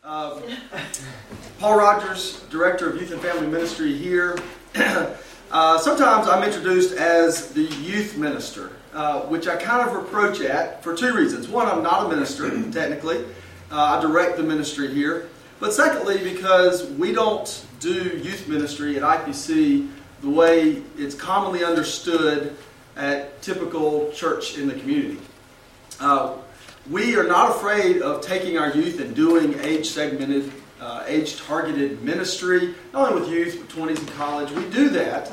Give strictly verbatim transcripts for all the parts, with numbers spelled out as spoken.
Um, Paul Rogers, Director of Youth and Family Ministry here. uh, sometimes I'm introduced as the youth minister, uh, which I kind of reproach at for two reasons. One, I'm not a minister, technically. Uh, I direct the ministry here. But secondly, because we don't do youth ministry at I P C the way it's commonly understood at typical church in the community. Uh, we are not afraid of taking our youth and doing age-segmented, uh, age-targeted ministry, not only with youth, but twenties and college. We do that.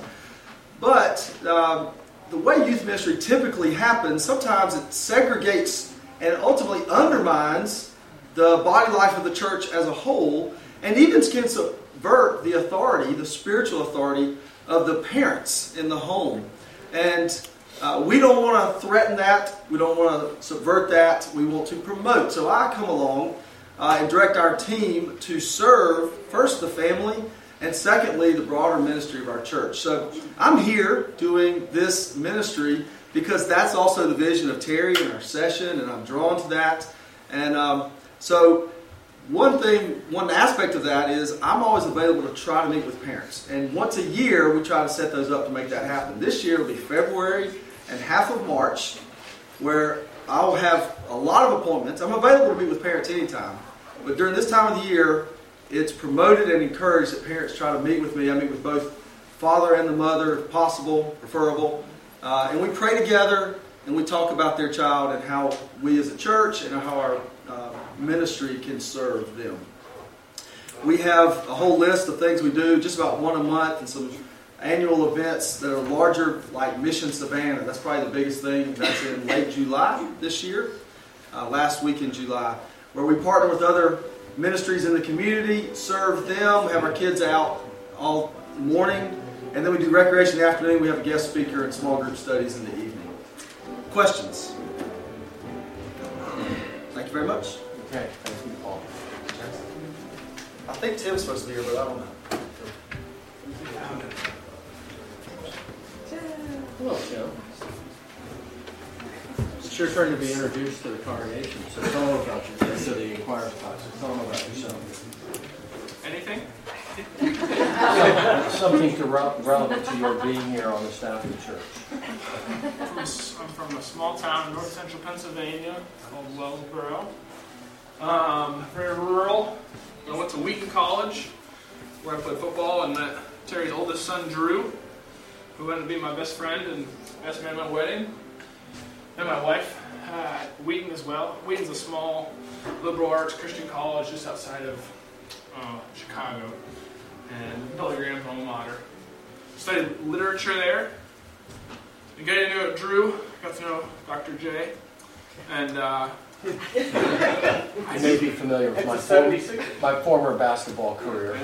But uh, the way youth ministry typically happens, sometimes it segregates and ultimately undermines the body life of the church as a whole, and even can subvert the authority, the spiritual authority of the parents in the home. And Uh, we don't want to threaten that. We don't want to subvert that. We want to promote. So I come along uh, and direct our team to serve, first, the family, and secondly, the broader ministry of our church. So I'm here doing this ministry because that's also the vision of Terry and our session, and I'm drawn to that. And um, so one thing, one aspect of that is I'm always available to try to meet with parents. And once a year, we try to set those up to make that happen. This year will be February and half of March, where I'll have a lot of appointments. I'm available to meet with parents anytime. But during this time of the year, it's promoted and encouraged that parents try to meet with me. I meet with both father and the mother, if possible, preferable. Uh, and we pray together, and we talk about their child and how we as a church and how our uh, ministry can serve them. We have a whole list of things we do, just about one a month, and some annual events that are larger, like Mission Savannah. That's probably the biggest thing. That's in late July this year, uh, last week in July, where we partner with other ministries in the community, serve them, have our kids out all morning, and then we do recreation in the afternoon. We have a guest speaker and small group studies in the evening. Questions? Thank you very much. Okay, thank you, Paul. I think Tim's supposed to be here, but I don't know. Hello, Tim. It's your turn to be introduced to the congregation, so tell them about yourself, to the Inquirer class. Tell them about yourself. Anything? Something to re- relevant to your being here on the staff of the church. I'm from, a, I'm from a small town in north central Pennsylvania called Wellsboro. Um, very rural. I went to Wheaton College, where I played football, and met Terry's oldest son, Drew, who ended up being my best friend and best man at my wedding. And my wife uh, at Wheaton as well. Wheaton's a small liberal arts Christian college just outside of uh, Chicago. And Billy Graham's alma mater. Studied literature there. And getting to know Drew, got to know Doctor J. And uh, I may be familiar with my, form, my former basketball career.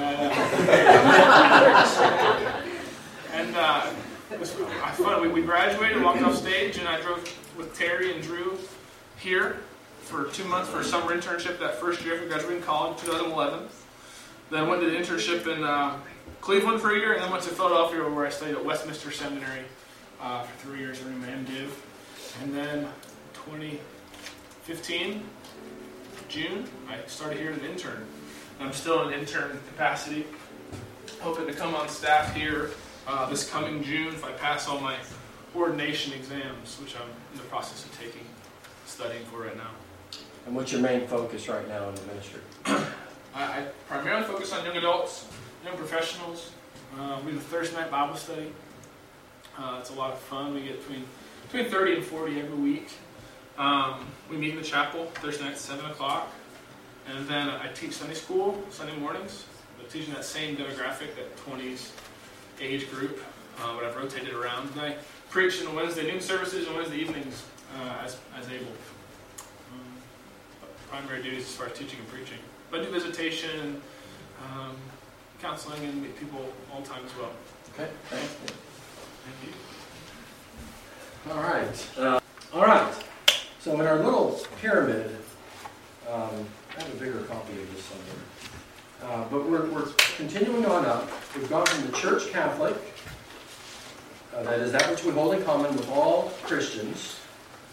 And uh, it was fun. We, we graduated, walked off stage, and I drove with Terry and Drew here for two months for a summer internship that first year after graduating college, twenty eleven. Then went to the internship in uh, Cleveland for a year, and then went to Philadelphia where I studied at Westminster Seminary uh, for three years earning my MDiv. And then twenty fifteen, June, I started here as an intern. I'm still in intern capacity, hoping to come on staff here Uh, this coming June if I pass all my ordination exams, which I'm in the process of taking, studying for right now. And what's your main focus right now in the ministry? I, I primarily focus on young adults, young professionals. Uh, we do a Thursday night Bible study. Uh, it's a lot of fun. We get between between thirty and forty every week. Um, we meet in the chapel Thursday night at seven o'clock. And then I teach Sunday school, Sunday mornings. I'm teaching that same demographic, that twenties age group, uh, but I've rotated around. And I preach in Wednesday noon services and Wednesday evenings uh, as as able. Um, primary duties as far as teaching and preaching. But I do visitation, um, counseling, and meet people all the time as well. Okay, thanks. Thank you. All right. Uh, all right. So in our little pyramid, um, I have a bigger copy of this somewhere. Uh, but we're, we're continuing on up. We've gone from the Church Catholic, uh, that is that which we hold in common with all Christians,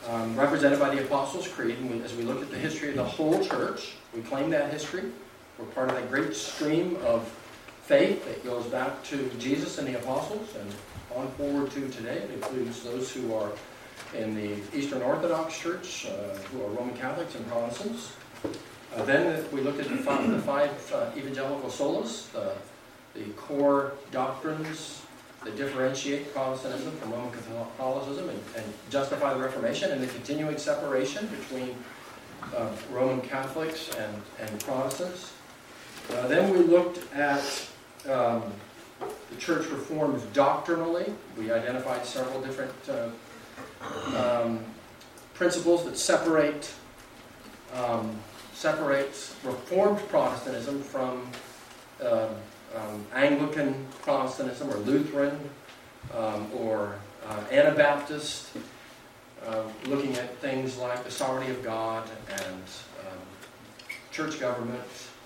um, represented by the Apostles' Creed. And we, as we look at the history of the whole church, we claim that history. We're part of that great stream of faith that goes back to Jesus and the Apostles and on forward to today. It includes those who are in the Eastern Orthodox Church, uh, who are Roman Catholics and Protestants. Uh, then we looked at the five, the five uh, evangelical solas, the, the core doctrines that differentiate Protestantism from Roman Catholicism and, and justify the Reformation and the continuing separation between uh, Roman Catholics and, and Protestants. Uh, then we looked at um, the church reforms doctrinally. We identified several different uh, um, principles that separate um, separates Reformed Protestantism from uh, um, Anglican Protestantism or Lutheran um, or uh, Anabaptist, uh, looking at things like the sovereignty of God and um, church government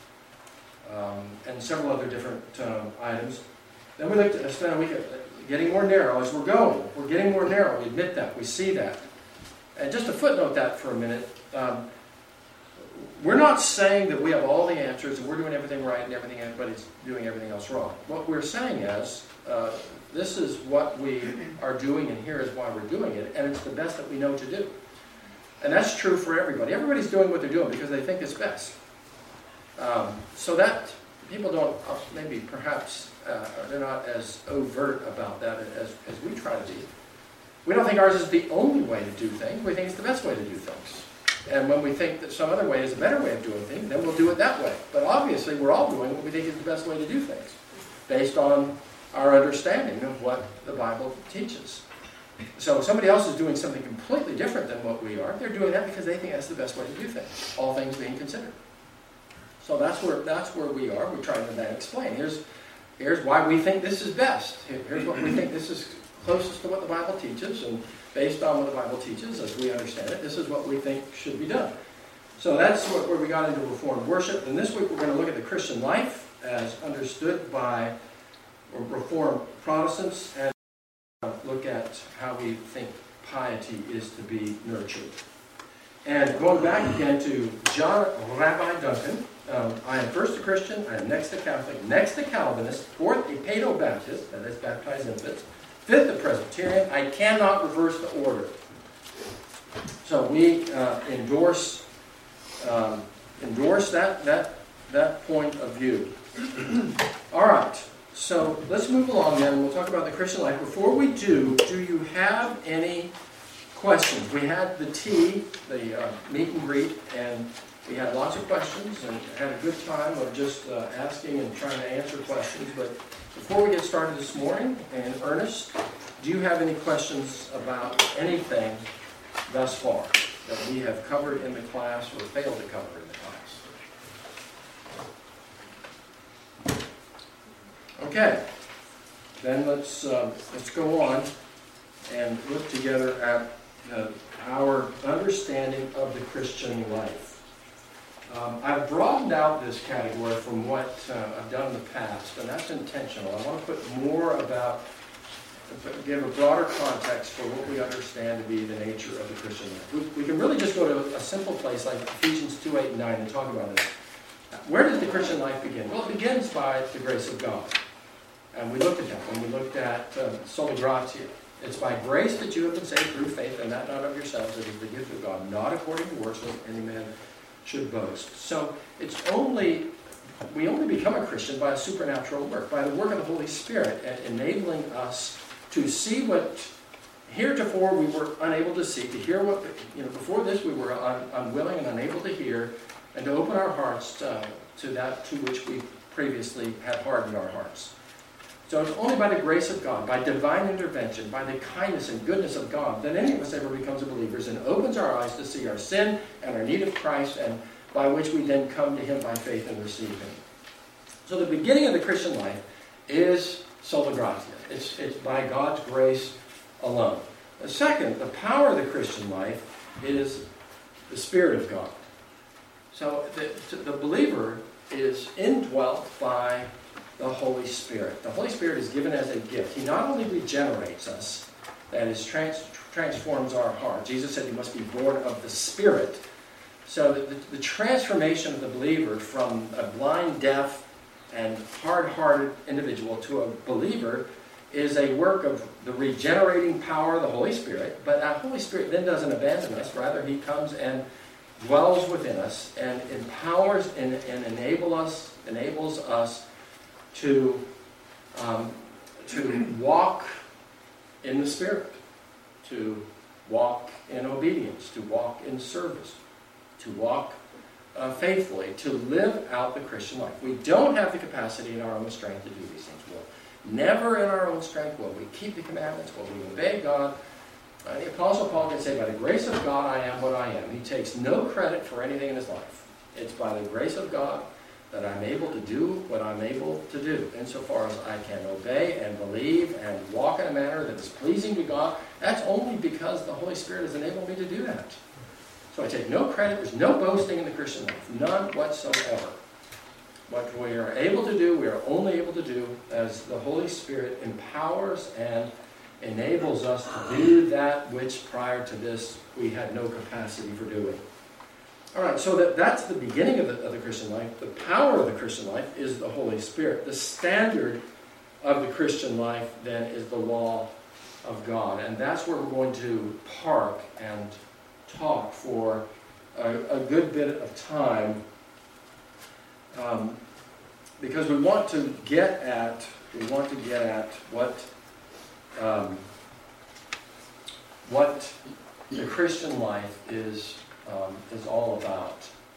um, and several other different um, items. Then we looked at, spent a week at getting more narrow as we're going. We're getting more narrow. We admit that. We see that. And just to footnote that for a minute, um, we're not saying that we have all the answers and we're doing everything right and everything, everybody's doing everything else wrong. What we're saying is, uh, this is what we are doing and here is why we're doing it, and it's the best that we know to do. And that's true for everybody. Everybody's doing what they're doing because they think it's best. Um, so that, people don't, uh, maybe perhaps, uh, they're not as overt about that as, as we try to be. We don't think ours is the only way to do things. We think it's the best way to do things. And when we think that some other way is a better way of doing things, then we'll do it that way. But obviously, we're all doing what we think is the best way to do things, based on our understanding of what the Bible teaches. So if somebody else is doing something completely different than what we are, they're doing that because they think that's the best way to do things, all things being considered. So that's where that's where we are. We're trying to then explain. Here's, here's why we think this is best. Here's what we think this is closest to what the Bible teaches, and based on what the Bible teaches, as we understand it, this is what we think should be done. So that's what, where we got into Reformed worship. And this week we're going to look at the Christian life as understood by Reformed Protestants and look at how we think piety is to be nurtured. And going back again to John Rabbi Duncan, um, I am first a Christian, I am next a Catholic, next a Calvinist, fourth a Paedo-Baptist, that is baptized infants, fifth a Presbyterian. I cannot reverse the order. So we uh, endorse um, endorse that that that point of view. All right. So let's move along then. We'll talk about the Christian life. Before we do, do you have any questions? We had the tea, the uh, meet and greet, and we had lots of questions and had a good time of just uh, asking and trying to answer questions. But before we get started this morning, in earnest, do you have any questions about anything thus far that we have covered in the class or failed to cover in the class? Okay, then let's uh, let's go on and look together at uh, our understanding of the Christian life. Um, I've broadened out this category from what uh, I've done in the past, and that's intentional. I want to put more about, give a broader context for what we understand to be the nature of the Christian life. We, we can really just go to a simple place like Ephesians two, eight, and nine and talk about it. Where does the Christian life begin? Well, it begins by the grace of God. And we looked at that when we looked at uh, sola gratia. It's by grace that you have been saved through faith, and that not of yourselves. It is the gift of God, not according to works, lest any man should boast. So it's only, we only become a Christian by a supernatural work, by the work of the Holy Spirit, and enabling us to see what heretofore we were unable to see, to hear what, you know, before this we were un, unwilling and unable to hear, and to open our hearts uh, to that to which we previously had hardened our hearts. So it's only by the grace of God, by divine intervention, by the kindness and goodness of God, that any of us ever becomes believers and opens our eyes to see our sin and our need of Christ, and by which we then come to Him by faith and receive Him. So the beginning of the Christian life is sola gratia. It's, it's by God's grace alone. The second, the power of the Christian life is the Spirit of God. So the, the believer is indwelt by the Holy Spirit. The Holy Spirit is given as a gift. He not only regenerates us, that is, trans- transforms our heart. Jesus said you must be born of the Spirit. So the, the, the transformation of the believer from a blind, deaf, and hard-hearted individual to a believer is a work of the regenerating power of the Holy Spirit. But that Holy Spirit then doesn't abandon us. Rather, he comes and dwells within us and empowers and, and enable us, enables us to, um, to walk in the Spirit, to walk in obedience, to walk in service, to walk uh, faithfully, to live out the Christian life. We don't have the capacity in our own strength to do these things. We'll never in our own strength will we keep the commandments, will we obey God. Uh, the Apostle Paul can say, by the grace of God I am what I am. He takes no credit for anything in his life. It's by the grace of God that I'm able to do what I'm able to do, insofar as I can obey and believe and walk in a manner that is pleasing to God. That's only because the Holy Spirit has enabled me to do that. So I take no credit. There's no boasting in the Christian life, none whatsoever. What we are able to do, we are only able to do as the Holy Spirit empowers and enables us to do that which prior to this we had no capacity for doing. All right, so that, that's the beginning of the, of the Christian life. The power of the Christian life is the Holy Spirit. The standard of the Christian life, then, is the law of God. And that's where we're going to park and talk for a, a good bit of time, um, because we want to get at, we want to get at what, um, what the Christian life is Um, is all about,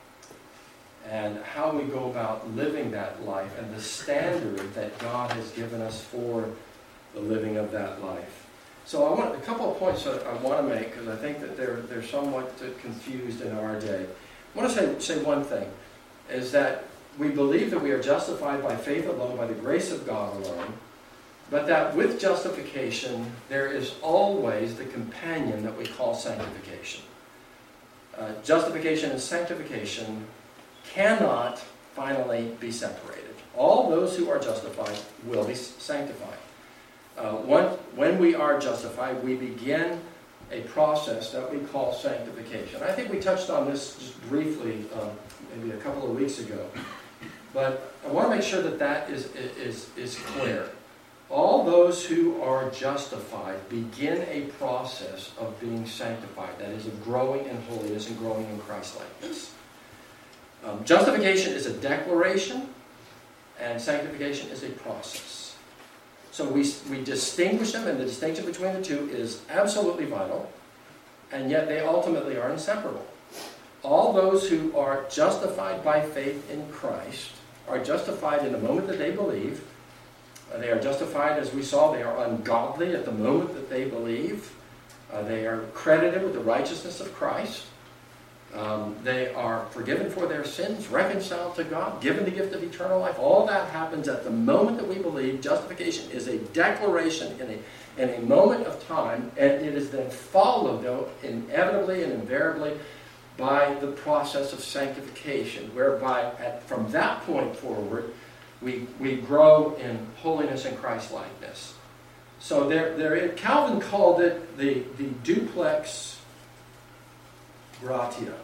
and how we go about living that life, and the standard that God has given us for the living of that life. So I want a couple of points that I want to make, because I think that they're they're somewhat confused in our day. I want to say say one thing, is that we believe that we are justified by faith alone, by the grace of God alone, but that with justification there is always the companion that we call sanctification. Uh, justification and sanctification cannot finally be separated. All those who are justified will be sanctified. Uh, when, when we are justified, we begin a process that we call sanctification. I think we touched on this just briefly uh, maybe a couple of weeks ago. But I want to make sure that that is, is, is clear. All those who are justified begin a process of being sanctified, that is, of growing in holiness and growing in Christ-likeness. Um, justification is a declaration, and sanctification is a process. So we, we distinguish them, and the distinction between the two is absolutely vital, and yet they ultimately are inseparable. All those who are justified by faith in Christ are justified in the moment that they believe. They are justified, as we saw, they are ungodly at the moment that they believe. Uh, they are credited with the righteousness of Christ. Um, they are forgiven for their sins, reconciled to God, given the gift of eternal life. All that happens at the moment that we believe. Justification is a declaration in a, in a moment of time, and it is then followed, though, inevitably and invariably by the process of sanctification, whereby at, from that point forward, We, we grow in holiness and Christ-likeness. So there, there, Calvin called it the, the duplex gratia.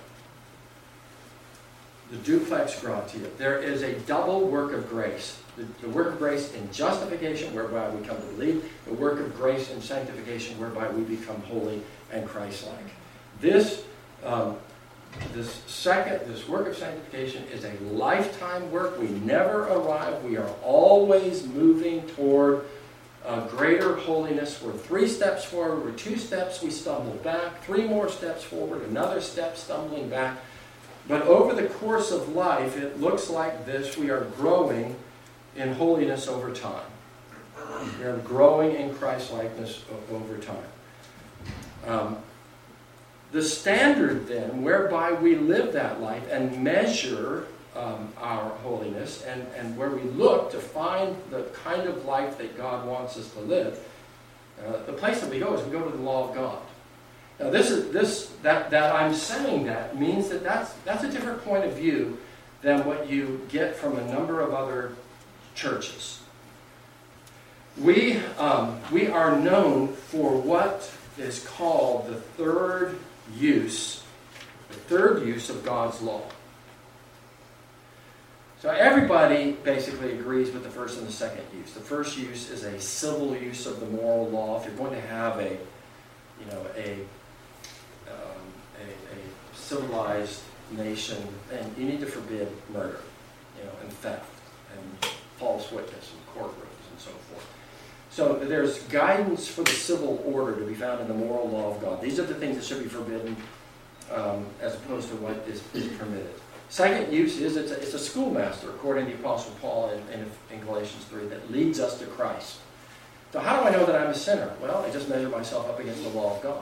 The duplex gratia. There is a double work of grace. The, the work of grace in justification, whereby we come to believe. The work of grace in sanctification, whereby we become holy and Christ-like. This um, This second, this work of sanctification is a lifetime work. We never arrive. We are always moving toward uh, greater holiness. We're three steps forward. We're two steps. We stumble back. Three more steps forward. Another step stumbling back. But over the course of life, it looks like this. We are growing in holiness over time. We are growing in Christ-likeness over time. Um, The standard, then, whereby we live that life and measure um, our holiness, and, and where we look to find the kind of life that God wants us to live, uh, the place that we go is we go to the law of God. Now, this is this that that I'm saying that means that that's that's a different point of view than what you get from a number of other churches. We um, we are known for what is called the third use, the third use of God's law. So everybody basically agrees with the first and the second use. The first use is a civil use of the moral law. If you're going to have a, you know, a, um, a, a civilized nation, then you need to forbid murder, you know, and theft, and false witness, and courtrooms, and so forth. So there's guidance for the civil order to be found in the moral law of God. These are the things that should be forbidden, um, as opposed to what is, is permitted. Second use is it's a, it's a schoolmaster, according to the Apostle Paul in, in, in Galatians three, that leads us to Christ. So how do I know that I'm a sinner? Well, I just measure myself up against the law of God.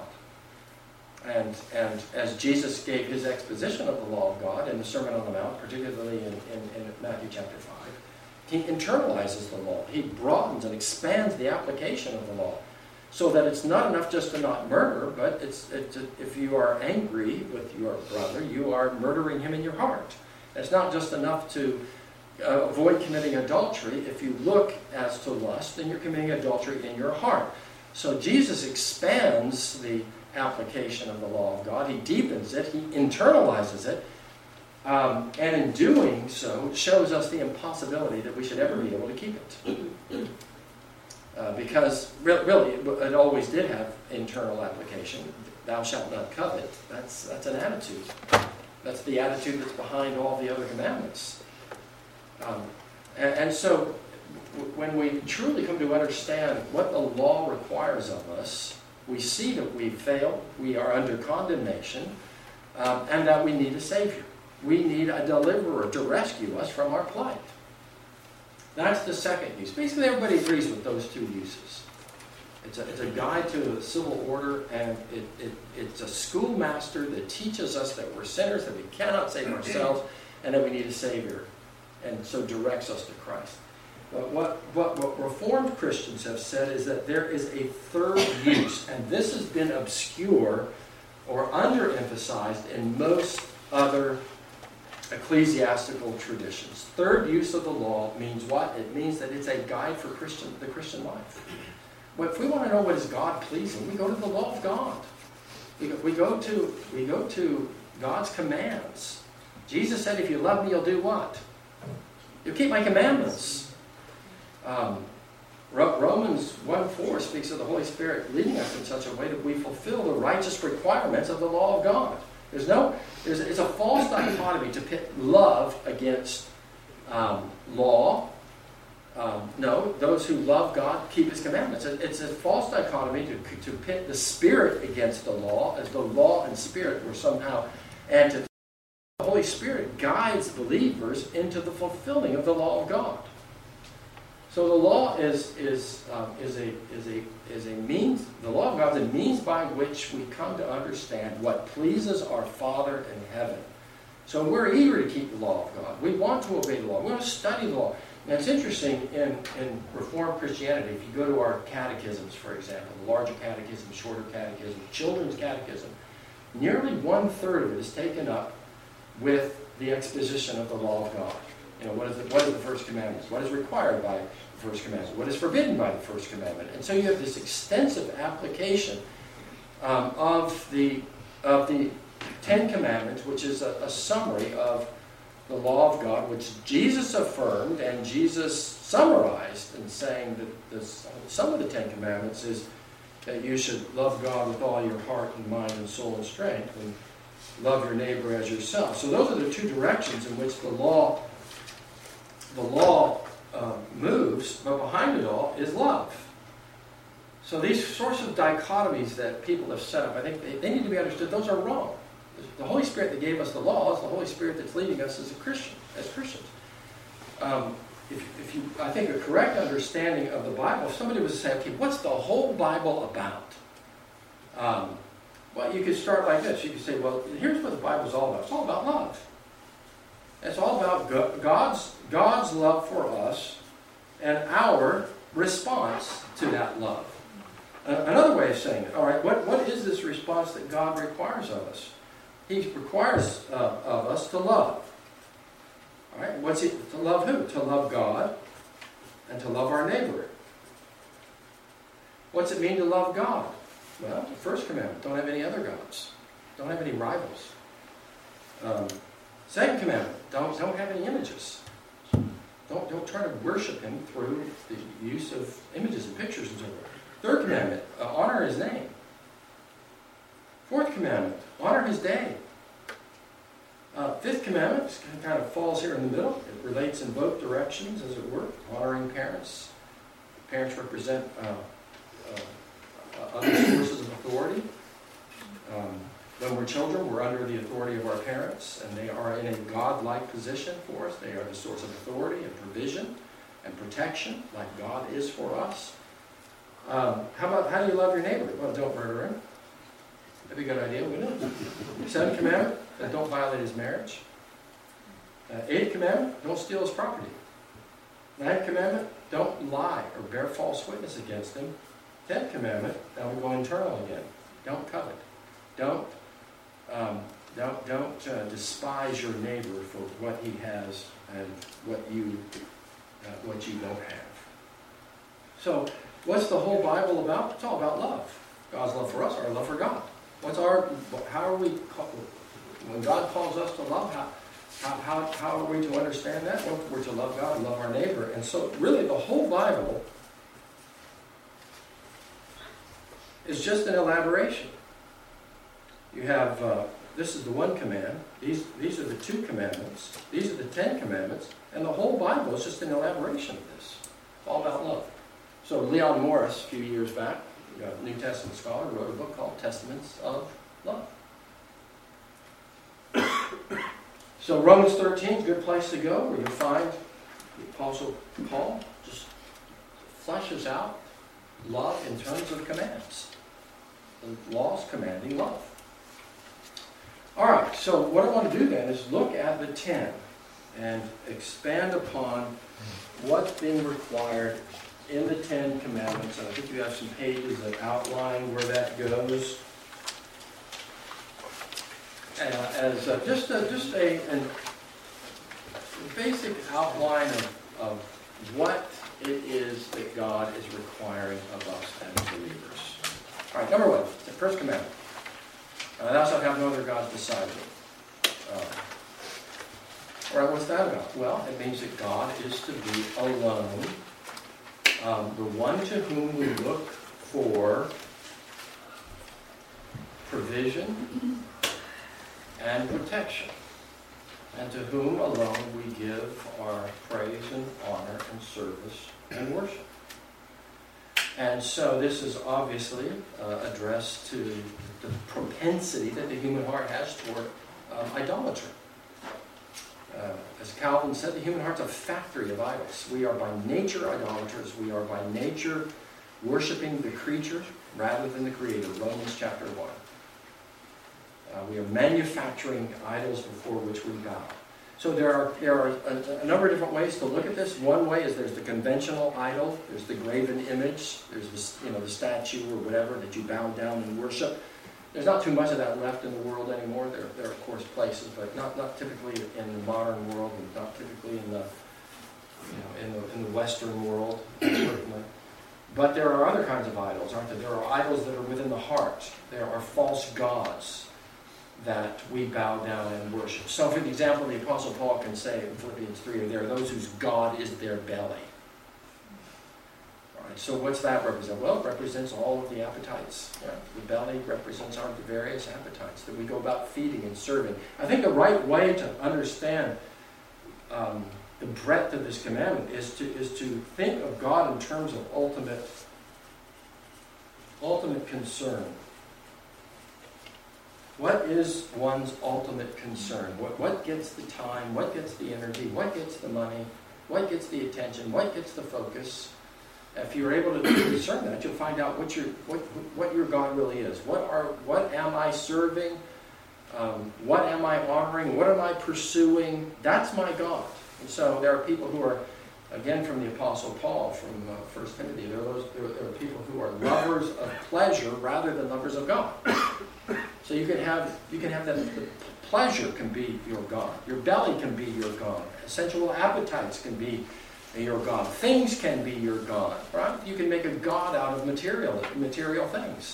And, and as Jesus gave his exposition of the law of God in the Sermon on the Mount, particularly in, in, in Matthew chapter five, he internalizes the law. He broadens and expands the application of the law, so that it's not enough just to not murder, but it's, it's a, if you are angry with your brother, you are murdering him in your heart. It's not just enough to uh, avoid committing adultery. If you look as to lust, then you're committing adultery in your heart. So Jesus expands the application of the law of God. He deepens it. He internalizes it. Um, and in doing so, shows us the impossibility that we should ever be able to keep it. Uh, because re- really, it always did have internal application. Thou shalt not covet. That's that's an attitude. That's the attitude that's behind all the other commandments. Um, and, and so, w- when we truly come to understand what the law requires of us, we see that we've failed, we are under condemnation, um, and that we need a Savior. We need a deliverer to rescue us from our plight. That's the second use. Basically, everybody agrees with those two uses. It's a, it's a guide to the civil order, and it, it, it's a schoolmaster that teaches us that we're sinners, that we cannot save ourselves, and that we need a Savior, and so directs us to Christ. But what, what, what Reformed Christians have said is that there is a third use, and this has been obscure or underemphasized in most other ecclesiastical traditions. Third use of the law means what? It means that it's a guide for Christian, the Christian life. Well, if we want to know what is God pleasing, we go to the law of God. We go, we go to we go to God's commands. Jesus said, "If you love me, you'll do what? You'll keep my commandments." Um, Romans one four speaks of the Holy Spirit leading us in such a way that we fulfill the righteous requirements of the law of God. There's no, there's, it's a false dichotomy to pit love against um, law. Um, no, those who love God keep His commandments. It's a false dichotomy to, to pit the Spirit against the law, as though law and Spirit were somehow antithesis. The Holy Spirit guides believers into the fulfilling of the law of God. So the law is is um, is a is a is a means. The law of God is a means by which we come to understand what pleases our Father in heaven. So we're eager to keep the law of God. We want to obey the law. We want to study the law. Now it's interesting in in Reformed Christianity. If you go to our catechisms, for example, the larger catechism, shorter catechism, children's catechism, nearly one third of it is taken up with the exposition of the law of God. You know, what is the, what are the first commandments? What is required by the first commandment? What is forbidden by the first commandment? And so you have this extensive application um, of the of the Ten Commandments, which is a, a summary of the law of God, which Jesus affirmed and Jesus summarized in saying that this, some of the Ten Commandments is that you should love God with all your heart and mind and soul and strength, and love your neighbor as yourself. So those are the two directions in which the law the law uh, moves, but behind it all is love. So these sorts of dichotomies that people have set up, I think they, they need to be understood. Those are wrong. The Holy Spirit that gave us the law is the Holy Spirit that's leading us as a Christian, as Christians. Um, if, if you, I think a correct understanding of the Bible, if somebody was to say, okay, what's the whole Bible about? Um, well, you could start like this. You could say, well, here's what the Bible's all about. It's all about love. It's all about God's, God's love for us and our response to that love. Uh, another way of saying it, all right, what, what is this response that God requires of us? He requires uh, of us to love. All right, what's he, to love who? To love God and to love our neighbor. What's it mean to love God? Well, first commandment, don't have any other gods. Don't have any rivals. Um, second commandment, don't, don't have any images. Don't, don't try to worship him through the use of images and pictures and so forth. Third commandment, uh, honor his name. Fourth commandment, honor his day. Uh, fifth commandment kind of falls here in the middle. It relates in both directions, as it were. Honoring parents. Parents represent uh, uh, other sources of authority. Um, when we're children, we're under the authority of our parents, and they are in a God-like position for us. They are the source of authority and provision and protection, like God is for us. Um, how about, how do you love your neighbor? Well, don't murder him. That'd be a good idea, wouldn't it? Seventh commandment, uh, don't violate his marriage. Uh, eighth commandment, don't steal his property. Ninth commandment, don't lie or bear false witness against him. Tenth commandment, now we go internal again. Don't covet. Don't, um, don't, don't uh, despise your neighbor for what he has and what you, uh, what you don't have. So, what's the whole Bible about? It's all about love. God's love for us, our love for God. What's our, how are we, when God calls us to love, how, how, how, how are we to understand that? Well, we're to love God and love our neighbor. And so really the whole Bible is just an elaboration. You have, uh, this is the one command, these, these are the two commandments, these are the ten commandments, and the whole Bible is just an elaboration of this. It's all about love. So Leon Morris, a few years back, a New Testament scholar, wrote a book called Testaments of Love. So Romans thirteen is a good place to go, where you'll find the Apostle Paul just fleshes out love in terms of commands. The laws commanding love. All right, so what I want to do then is look at the ten and expand upon what's being required in the Ten Commandments. And I think you have some pages that outline where that goes. Uh, as uh, just a, just a, an, a basic outline of, of what it is that God is requiring of us as believers. All right, number one, the first commandment. Uh, thou shalt have no other gods beside me. Uh, all right, what's that about? Well, it means that God is to be alone. Um, the one to whom we look for provision and protection, and to whom alone we give our praise and honor and service and worship. And so this is obviously uh, addressed to the propensity that the human heart has toward um, idolatry. Uh, as Calvin said, the human heart's a factory of idols. We are by nature idolaters. We are by nature worshiping the creature rather than the Creator. Romans chapter one. Uh, we are manufacturing idols before which we bow. So there are there are a, a number of different ways to look at this. One way is there's the conventional idol. There's the graven image. There's this, you know, the statue or whatever that you bow down and worship. There's not too much of that left in the world anymore. There, there are, of course, places, but not, not typically in the modern world, and not typically in the, you know, in the in the Western world, certainly. But there are other kinds of idols, aren't there? There are idols that are within the heart. There are false gods that we bow down and worship. So, for the example, the Apostle Paul can say in Philippians three, there are those whose God is their belly. So what's that represent? Well, it represents all of the appetites. Yeah, the belly represents our various appetites that we go about feeding and serving. I think the right way to understand um, the breadth of this commandment is to is to think of God in terms of ultimate, ultimate concern. What is one's ultimate concern? What, what gets the time? What gets the energy? What gets the money? What gets the attention? What gets the focus? If you're able to discern that, you'll find out what your what what your God really is. What are what am I serving? Um, what am I honoring? What am I pursuing? That's my God. And so there are people who are, again, from the Apostle Paul from uh, First Timothy. There are those there, there are people who are lovers of pleasure rather than lovers of God. So you can have you can have that. The pleasure can be your God. Your belly can be your God. Sensual appetites can be your God. Things can be your God, right? You can make a God out of material material things.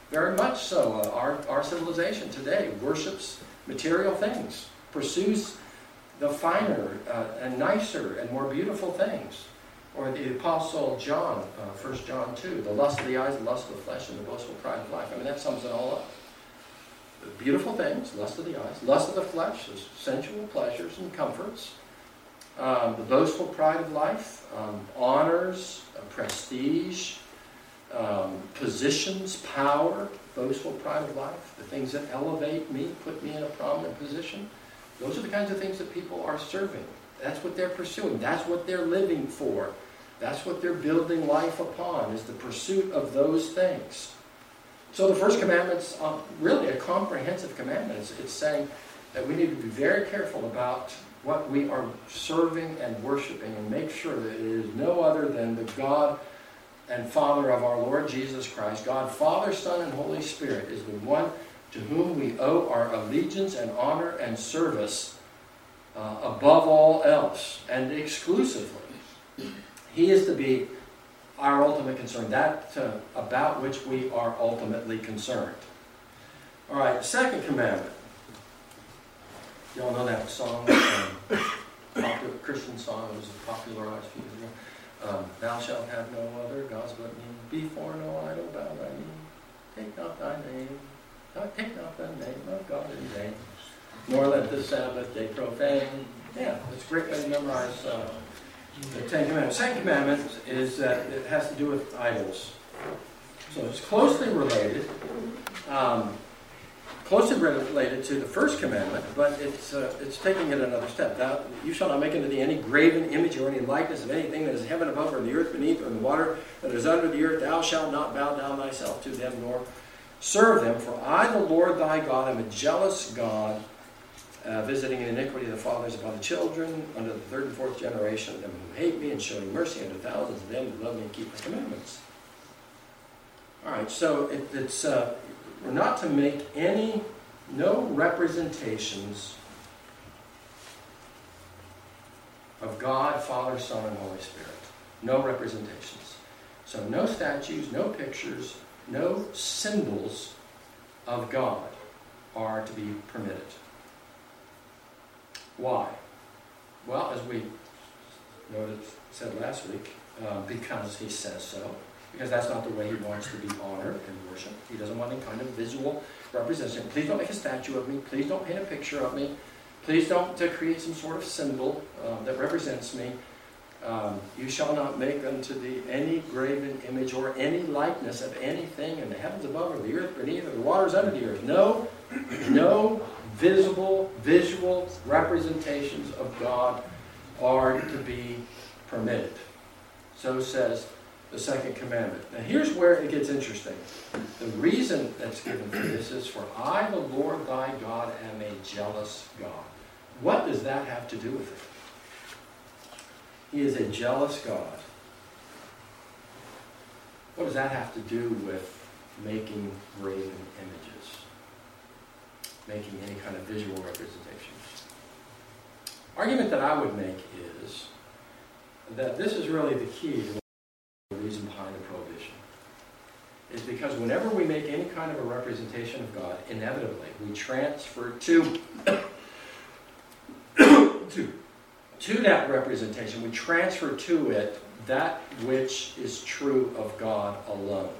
Very much so. Uh, our, our civilization today worships material things, pursues the finer uh, and nicer and more beautiful things. Or the Apostle John, uh, First John two, the lust of the eyes, the lust of the flesh, and the boastful pride of life. I mean, that sums it all up. The beautiful things, lust of the eyes, lust of the flesh, the sensual pleasures and comforts, um, the boastful pride of life, um, honors, uh, prestige, um, positions, power, boastful pride of life, the things that elevate me, put me in a prominent position. Those are the kinds of things that people are serving. That's what they're pursuing. That's what they're living for. That's what they're building life upon, is the pursuit of those things. So the first commandment's um, really a comprehensive commandment. It's, it's saying that we need to be very careful about what we are serving and worshiping and make sure that it is no other than the God and Father of our Lord Jesus Christ. God, Father, Son, and Holy Spirit is the one to whom we owe our allegiance and honor and service uh, above all else and exclusively. He is to be our ultimate concern, that uh, about which we are ultimately concerned. All right, second commandment. You all know that song, um, popular Christian song. It was popularized a few years ago. Um, Thou shalt have no other gods but me. Before no idol bow thy knee. Take not thy name. Take not the name of God in vain. Nor let the Sabbath day profane. Yeah, it's a great way to memorize uh, the Ten Commandments. The second commandment is that it has to do with idols. So it's closely related. Um, closely related to the first commandment, but it's uh, it's taking it another step. Thou, you shall not make unto thee any graven image or any likeness of anything that is heaven above or in the earth beneath or in the water that is under the earth. Thou shalt not bow down thyself to them nor serve them. For I, the Lord thy God, am a jealous God, uh, visiting the iniquity of the fathers upon the children, unto the third and fourth generation of them who hate me, and showing mercy unto thousands of them who love me and keep my commandments. All right, so it, it's... Uh, We're not to make any, no representations of God, Father, Son, and Holy Spirit. No representations. So no statues, no pictures, no symbols of God are to be permitted. Why? Well, as we noted, said last week, uh, because he says so. Because that's not the way he wants to be honored and worshipped. He doesn't want any kind of visual representation. Please don't make a statue of me. Please don't paint a picture of me. Please don't uh, create some sort of symbol uh, that represents me. Um, you shall not make unto thee any graven image or any likeness of anything in the heavens above or the earth beneath or the waters under the earth. No, no visible, visual representations of God are to be permitted. So says the second commandment. Now here's where it gets interesting. The reason that's given for this is, for I, the Lord thy God, am a jealous God. What does that have to do with it? He is a jealous God. What does that have to do with making graven images? Making any kind of visual representations? Argument that I would make is that this is really the key to the reason behind the prohibition. Is because whenever we make any kind of a representation of God, inevitably we transfer to, to, to that representation, we transfer to it that which is true of God alone.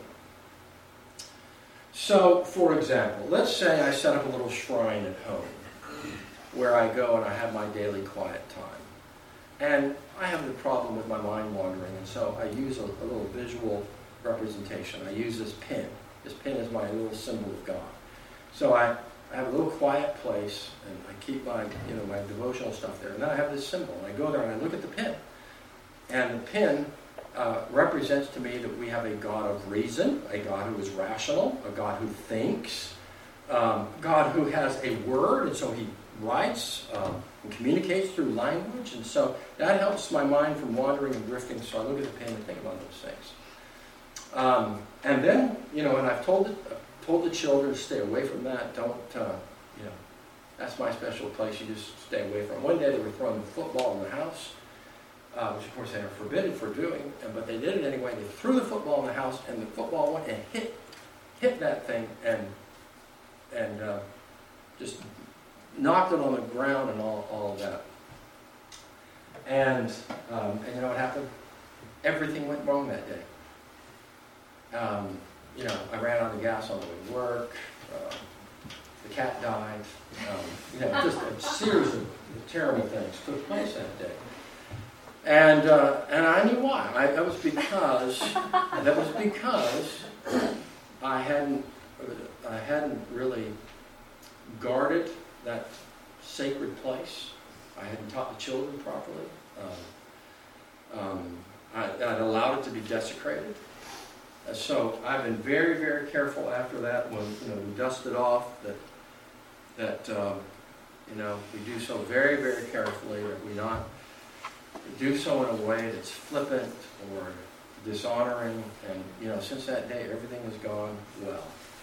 So, for example, let's say I set up a little shrine at home where I go and I have my daily quiet time. And I have the problem with my mind wandering, and so I use a, a little visual representation. I use this pin. This pin is my little symbol of God. So I, I have a little quiet place, and I keep my, you know, my devotional stuff there. And then I have this symbol, and I go there and I look at the pin. And the pin uh, represents to me that we have a God of reason, a God who is rational, a God who thinks, um, God who has a word, and so he writes um, and communicates through language, and so that helps my mind from wandering and drifting. So I look at the pen and think about those things. Um, and then, you know, and I've told the, told the children to stay away from that. Don't, uh, you know, that's my special place. You just stay away from it. One day they were throwing the football in the house, uh, which of course they are forbidden for doing, but they did it anyway. They threw the football in the house, and the football went and hit hit that thing and and uh, just knocked it on the ground and all, all of that. And, um, and you know what happened? Everything went wrong that day. Um, you know, I ran out of gas on the way to work. Uh, the cat died. Um, you know, just a series of terrible things took place that day. And uh, and I knew why. I, that was because that was because I hadn't I hadn't really guarded that sacred place. I hadn't taught the children properly. Um, um, I, I'd allowed it to be desecrated. Uh, so I've been very, very careful after that when you know we dust it off. That that um, you know we do so very, very carefully. That we not do so in a way that's flippant or dishonoring. And you know, since that day, everything has gone well.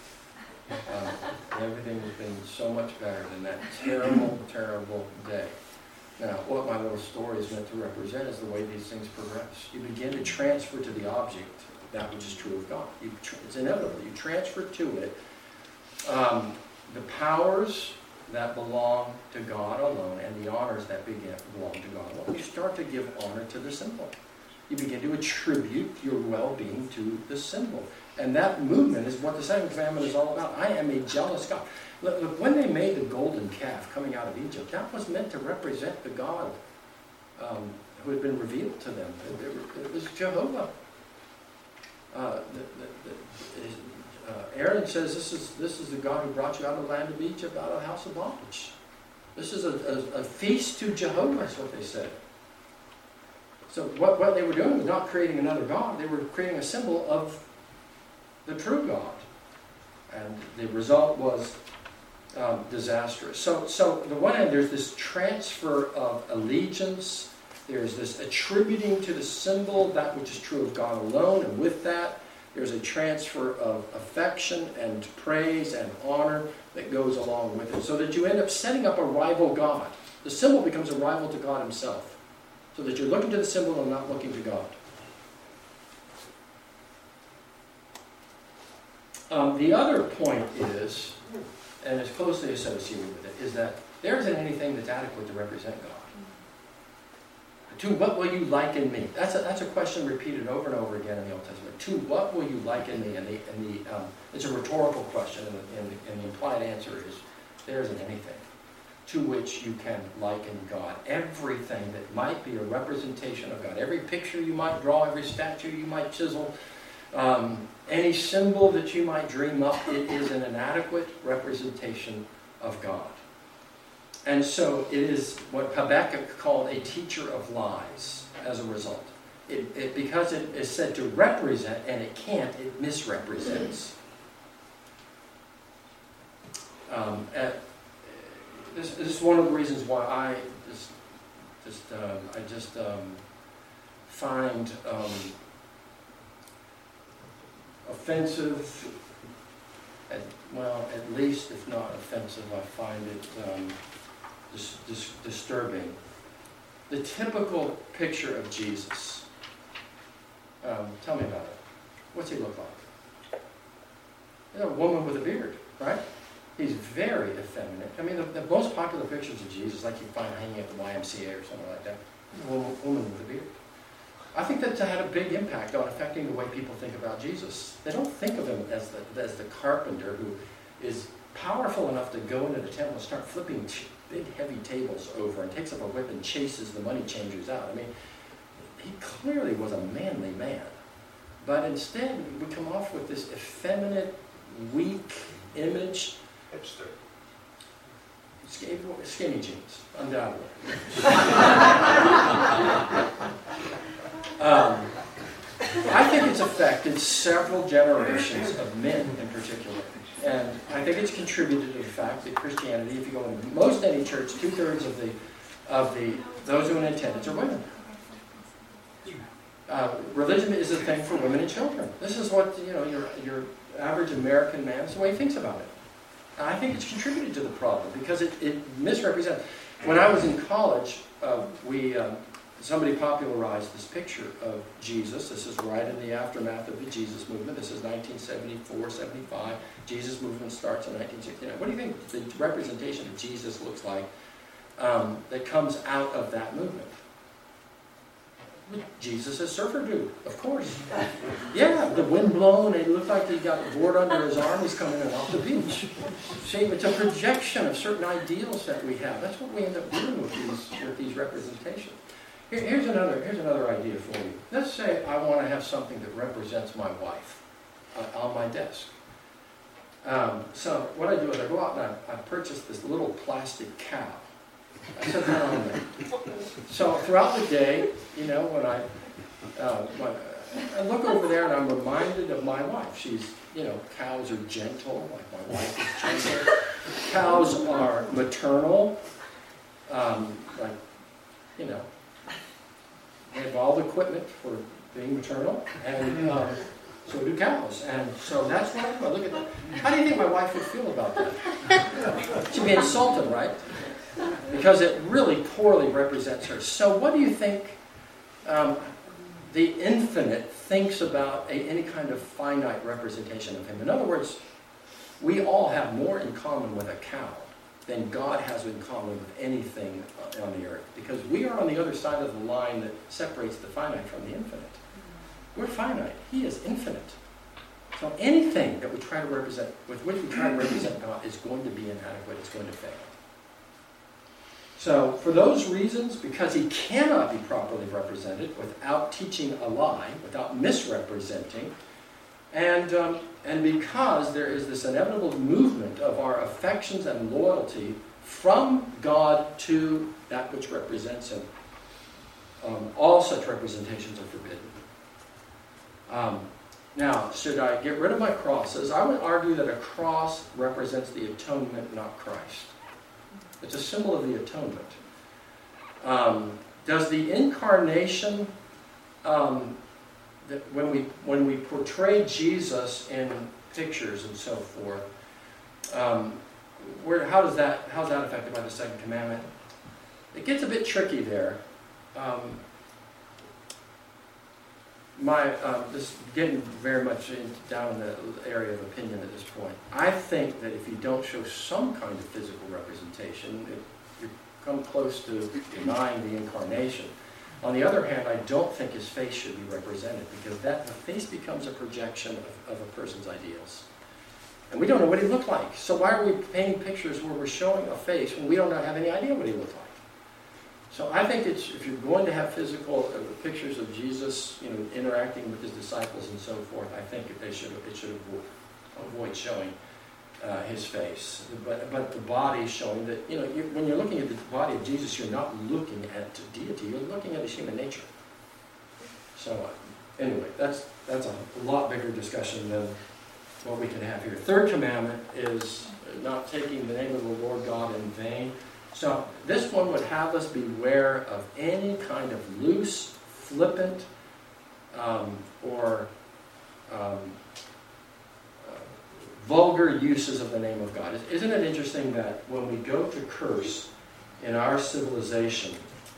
Um, everything has been so much better than that terrible, terrible day. Now, what my little story is meant to represent is the way these things progress. You begin to transfer to the object that which is true of God. You tr- it's inevitable. You transfer to it um, the powers that belong to God alone and the honors that begin, belong to God alone. You start to give honor to the symbol. You begin to attribute your well-being to the symbol. And that movement is what the second commandment is all about. I am a jealous God. Look, look, when they made the golden calf coming out of Egypt, that was meant to represent the God um, who had been revealed to them. It, it, it was Jehovah. Uh, the, the, the, uh, Aaron says, this is, this is the God who brought you out of the land of Egypt, out of the house of bondage. This is a, a, a feast to Jehovah, is what they said. So what, what they were doing was not creating another God. They were creating a symbol of the true God. And the result was um, disastrous. So, so on the one hand, there's this transfer of allegiance. There's this attributing to the symbol that which is true of God alone. And with that, there's a transfer of affection and praise and honor that goes along with it. So that you end up setting up a rival God. The symbol becomes a rival to God himself. So that you're looking to the symbol and not looking to God. Um, the other point is, and is closely associated with it, is that there isn't anything that's adequate to represent God. To what will you liken me? That's a, that's a question repeated over and over again in the Old Testament. To what will you liken me? And the, and the um, it's a rhetorical question, and the, and, the, and the implied answer is there isn't anything to which you can liken God. Everything that might be a representation of God, every picture you might draw, every statue you might chisel, um, any symbol that you might dream up, it is an inadequate representation of God. And so it is what Habakkuk called a teacher of lies as a result. It, it, because it is said to represent, and it can't, it misrepresents. Um, uh, this, this is one of the reasons why I just, just um, I just um, find um, offensive, at, well, at least if not offensive, I find it um, dis, dis, disturbing. The typical picture of Jesus. Um, tell me about it. What's he look like? He's a woman with a beard, right? He's very effeminate. I mean, the, the most popular pictures of Jesus, like you find hanging at the Y M C A or something like that, a woman, woman with a beard. I think that's had a big impact on affecting the way people think about Jesus. They don't think of him as the, as the carpenter who is powerful enough to go into the temple and start flipping t- big, heavy tables over and takes up a whip and chases the money changers out. I mean, he clearly was a manly man. But instead, we come off with this effeminate, weak image. Hipster. Skinny, skinny jeans, undoubtedly. um, I think it's affected several generations of men in particular. And I think it's contributed to the fact that Christianity, if you go into most any church, two-thirds of the of the those who are in attendance are women. Uh, religion is a thing for women and children. This is what you know your your average American man is the way he thinks about it. And I think it's contributed to the problem because it, it misrepresents. When I was in college, uh, we um, somebody popularized this picture of Jesus. This is right in the aftermath of the Jesus movement. This is nineteen seventy-four, seventy-five. Jesus movement starts in nineteen sixty-nine. What do you think the representation of Jesus looks like um, that comes out of that movement? Jesus as surfer dude, of course. Yeah, the wind blown, and it looked like he got a board under his arm. He's coming in off the beach. See, it's a projection of certain ideals that we have. That's what we end up doing with these with these representations. Here, here's another here's another idea for you. Let's say I want to have something that represents my wife uh, on my desk. Um, so what I do is I go out and I, I purchase this little plastic cow. I set that on there. So throughout the day, you know, when I, uh, when I look over there and I'm reminded of my wife. She's, you know, cows are gentle, like my wife is gentle. Cows are maternal, um, like, you know, they have all the equipment for being maternal, and um, so do cows. And so that's what I do. I look at that. How do you think my wife would feel about that? She'd be insulted, right? Because it really poorly represents her. So what do you think um, the infinite thinks about a, any kind of finite representation of him? In other words, we all have more in common with a cow than God has in common with anything on the earth. Because we are on the other side of the line that separates the finite from the infinite. We're finite. He is infinite. So anything that we try to represent, with which we try to represent God, is going to be inadequate. It's going to fail. So, for those reasons, because he cannot be properly represented without teaching a lie, without misrepresenting, and, um, and because there is this inevitable movement of our affections and loyalty from God to that which represents him, um, all such representations are forbidden. Um, now, should I get rid of my crosses? I would argue that a cross represents the atonement, not Christ. It's a symbol of the atonement. Um, does the incarnation, um, that when we when we portray Jesus in pictures and so forth, um, where how does that how is that affected by the second commandment? It gets a bit tricky there. Um, my uh, this is getting very much in, down in the area of opinion at this point. I think that if you don't show some kind of physical representation, it, you come close to denying the incarnation. On the other hand, I don't think his face should be represented, because that the face becomes a projection of, of a person's ideals. And we don't know what he looked like. So why are we painting pictures where we're showing a face when we don't have any idea what he looked like? So I think it's, if you're going to have physical uh, pictures of Jesus, you know, interacting with his disciples and so forth, I think that they should it should avoid, avoid showing uh, his face. But but the body showing that, you know, you, when you're looking at the body of Jesus, you're not looking at deity, you're looking at his human nature. So uh, anyway, that's that's a lot bigger discussion than what we can have here. Third commandment is not taking the name of the Lord God in vain. So this one would have us beware of any kind of loose, flippant, um, or um, uh, vulgar uses of the name of God. Isn't it interesting that when we go to curse in our civilization,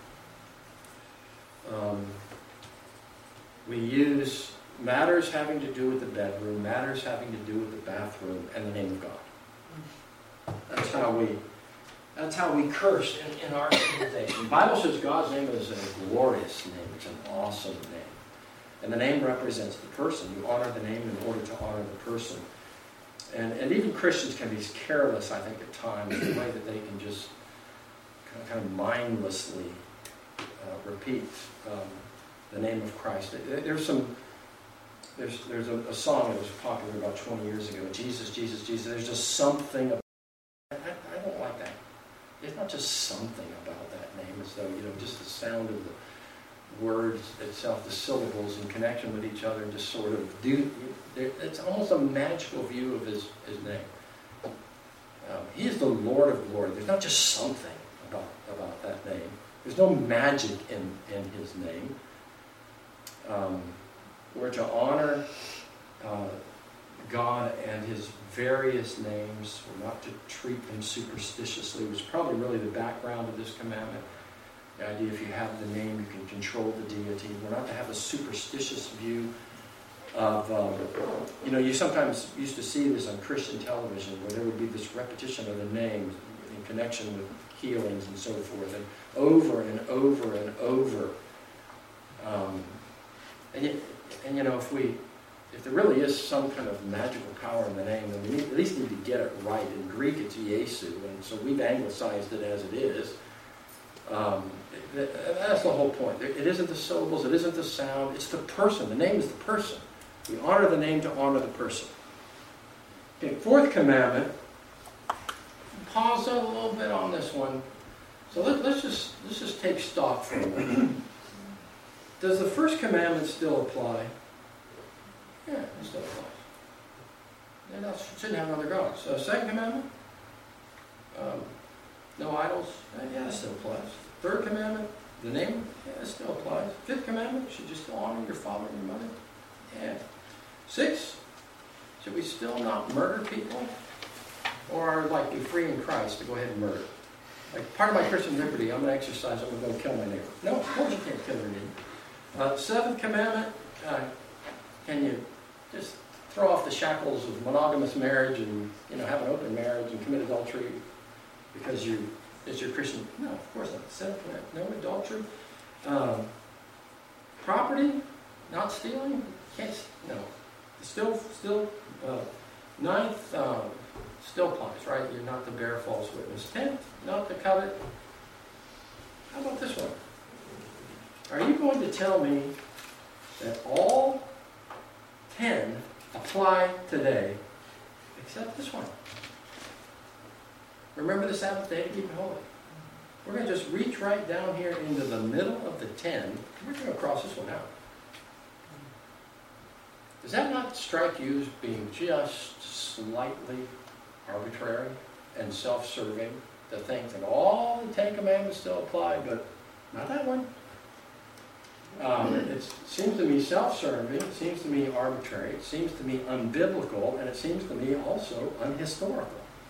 um, we use matters having to do with the bedroom, matters having to do with the bathroom, and the name of God. That's how we... That's how we curse in, in our civilization. The Bible says God's name is a glorious name. It's an awesome name. And the name represents the person. You honor the name in order to honor the person. And, and even Christians can be careless, I think, at times, in the way that they can just kind of mindlessly uh, repeat um, the name of Christ. There's some... There's, there's a, a song that was popular about twenty years ago. Jesus, Jesus, Jesus. There's just something about I, I don't like that. It's not just something about that name, as though, you know, just the sound of the words itself, the syllables in connection with each other, and just sort of do. It's almost a magical view of his, his name. Um, he is the Lord of glory. There's not just something about, about that name. There's no magic in, in his name. Um, we're to honor uh, God and his various names. We're not to treat them superstitiously, which is probably really the background of this commandment. The idea if you have the name, you can control the deity. We're not to have a superstitious view of, um, you know, you sometimes used to see this on Christian television where there would be this repetition of the name in connection with healings and so forth, and over and over and over. Um, and, you, and you know, if we, if there really is some kind of magical power in the name, then we need, at least need to get it right. In Greek, it's Iesu, and so we've anglicized it as it is. Um, that's the whole point. It isn't the syllables, it isn't the sound, it's the person. The name is the person. We honor the name to honor the person. Okay, fourth commandment. Pause a little bit on this one. So let, let's just let's just take stock for a minute. Does the first commandment still apply? Yeah, it still applies. And that shouldn't have another God. So second commandment. Um, No idols? Uh, yeah, that still applies. Third commandment, the name? Yeah, it still applies. Fifth commandment, should you still honor your father and your mother? Yeah. Six, should we still not murder people? Or like be free in Christ to go ahead and murder? Like part of my Christian liberty, I'm going to exercise, I'm going to go kill my neighbor. No, of course you can't kill your neighbor. Uh, seventh commandment, uh, can you just throw off the shackles of monogamous marriage and, you know, have an open marriage and commit adultery? Because you, it's your Christian. No, of course not. Seventh commandment, no adultery. Um, property, not stealing. Can't. No. Still, still. Uh, ninth, um, still applies, right? You're not to bear false witness. Tenth, not to covet. How about this one? Are you going to tell me that all ten apply today, except this one? Remember the Sabbath day to keep it holy. We're going to just reach right down here into the middle of the ten. We're going to cross this one out. Does that not strike you as being just slightly arbitrary and self-serving to think that all the Ten Commandments still apply, but not that one? Um, it seems to me self-serving, it seems to me arbitrary, it seems to me unbiblical, and it seems to me also unhistorical.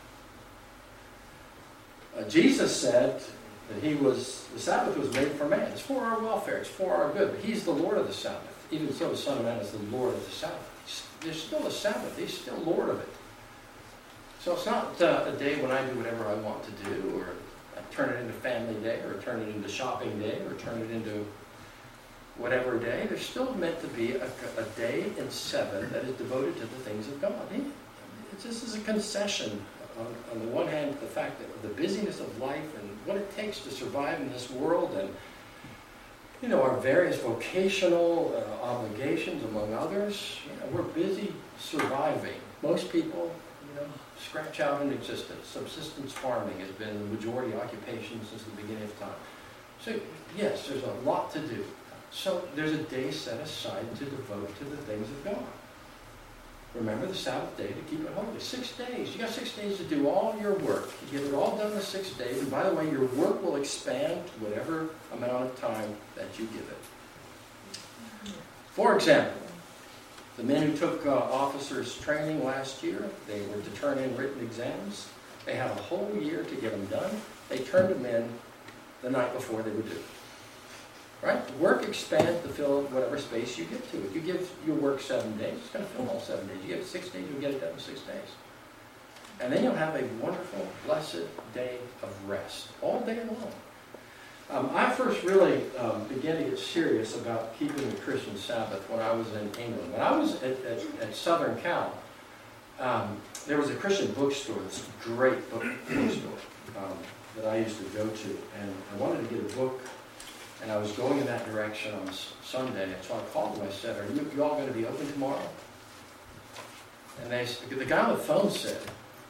Uh, Jesus said that he was, the Sabbath was made for man. It's for our welfare. It's for our good. But he's the Lord of the Sabbath. Even so, the Son of Man is the Lord of the Sabbath. There's still a Sabbath. He's still Lord of it. So it's not uh, a day when I do whatever I want to do, or I turn it into family day, or turn it into shopping day, or turn it into whatever day. There's still meant to be a, a day in seven that is devoted to the things of God. It's just as a concession. On, on the one hand, the fact that the busyness of life and what it takes to survive in this world, and you know our various vocational uh, obligations, among others, you know, we're busy surviving. Most people, you know, scratch out in existence. Subsistence farming has been the majority occupation since the beginning of time. So yes, there's a lot to do. So there's a day set aside to devote to the things of God. Remember the Sabbath day to keep it holy. Six days. You got six days to do all your work. You get it all done in six days. And by the way, your work will expand to whatever amount of time that you give it. For example, the men who took uh, officers training last year, they were to turn in written exams. They had a whole year to get them done. They turned them in the night before they were due. Right? Work expands to fill whatever space you give to it. You give your work seven days, it's going to fill all seven days. You give it six days, you'll get it done in six days. And then you'll have a wonderful, blessed day of rest, all day long. Um, I first really um, began to get serious about keeping the Christian Sabbath when I was in England. When I was at, at, at Southern Cal, um, there was a Christian bookstore, this great book, bookstore um, that I used to go to. And I wanted to get a book. And I was going in that direction on Sunday, and so I called them. I said, "Are you, you all going to be open tomorrow?" And they, the guy on the phone said,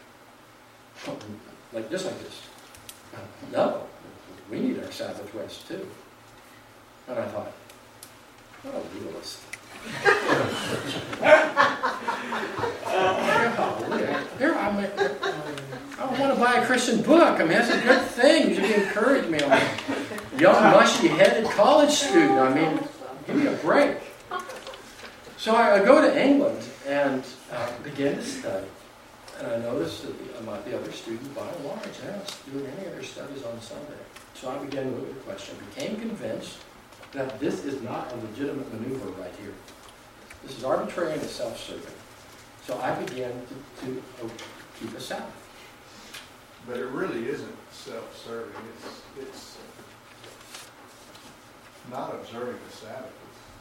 like just like this, "No, we need our Sabbath rest too." And I thought, what a legalist. Here, I'm, I want to buy a Christian book. I mean, that's a good thing. You should encourage me. I'm a young, mushy-headed college student. I mean, give me a break. So I, I go to England and uh, begin to study. And I noticed that the, uh, the other students, by and large, they're not doing any of their studies on Sunday. So I began to look at the question, became convinced that this is not a legitimate maneuver right here. This is arbitrary and it's self-serving. So I began to, to uh, keep a Sabbath. But it really isn't self-serving. It's, it's not observing the Sabbath.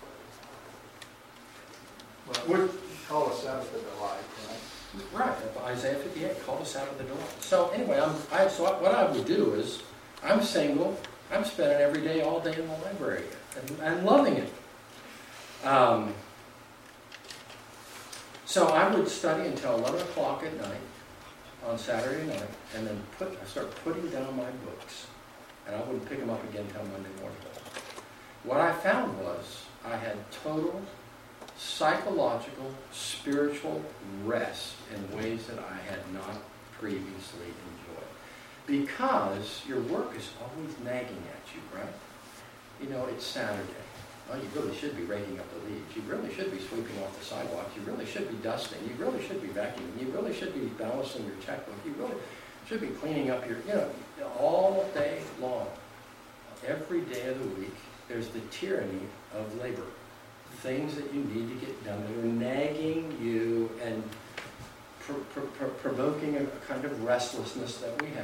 Well, we call a Sabbath a delight, right? Right, Isaiah fifty-eight, call the Sabbath a delight. So anyway, I'm, I, so what I would do is, I'm single, I'm spending every day, all day in the library, and I'm loving it. Um, so I would study until eleven o'clock at night, on Saturday night, and then put, I start putting down my books, and I wouldn't pick them up again until Monday morning. What I found was, I had total psychological, spiritual rest in ways that I had not previously enjoyed. Because your work is always nagging at you, right? You know, it's Saturday. Well, you really should be raking up the leaves. You really should be sweeping off the sidewalks. You really should be dusting. You really should be vacuuming. You really should be balancing your checkbook. You really should be cleaning up your, you know, all day long. Every day of the week, there's the tyranny of labor. Things that you need to get done that are nagging you and pr- pr- pr- provoking a, a kind of restlessness that we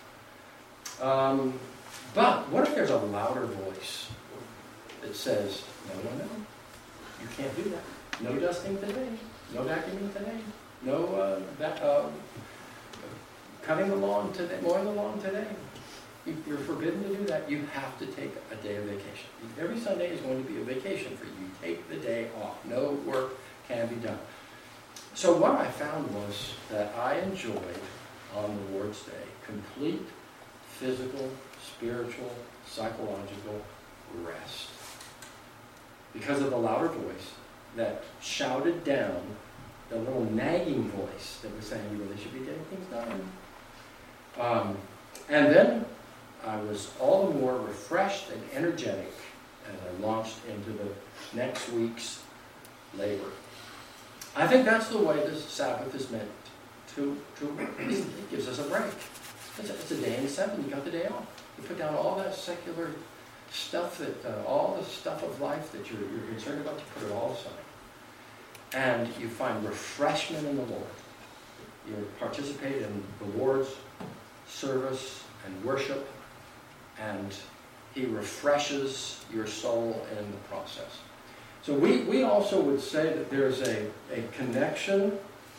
have. Um, but what if there's a louder voice that says, no, no, no, you can't do that. No dusting today. No vacuuming today. No uh, va- uh, cutting the lawn today, mowing the lawn today. You're forbidden to do that. You have to take a day of vacation. Every Sunday is going to be a vacation for you. You take the day off. No work can be done. So what I found was that I enjoyed, on the Lord's Day, complete physical, spiritual, psychological rest. Because of the louder voice that shouted down the little nagging voice that was saying, you really should be getting things done. Um, and then I was all the more refreshed and energetic as I launched into the next week's labor. I think that's the way this Sabbath is meant to, to work. It gives us a break. It's a, it's a day in seven. You got the day off. You put down all that secular stuff, that uh, all the stuff of life that you're, you're concerned about, you put it all aside. And you find refreshment in the Lord. You participate in the Lord's service and worship, and He refreshes your soul in the process. So we, we also would say that there's a, a connection